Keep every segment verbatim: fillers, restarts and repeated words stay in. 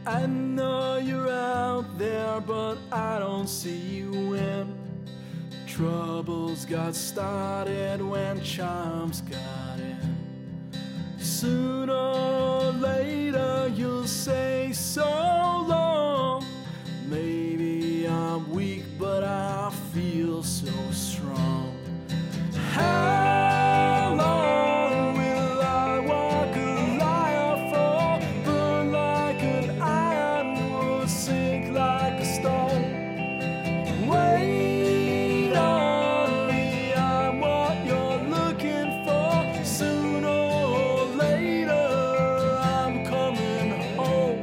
I know you're out there, but I don't see you in. Troubles got started when charms got in. Sooner or later you'll say so long. Maybe I'm weak, but I feel so strong. How long will I walk a liar for? Burn like an iron wood, sink like a stone. Wait on me, I'm what you're looking for. Sooner or later I'm coming home.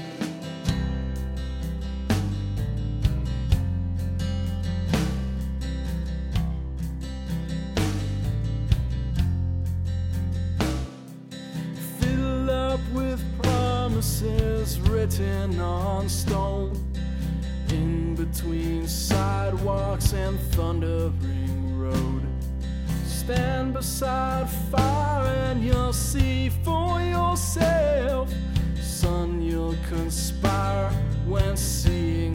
Fill up with promises written on stone, in between sidewalks and thundering road. Stand beside fire and you'll see for yourself. Son, you'll conspire when seeing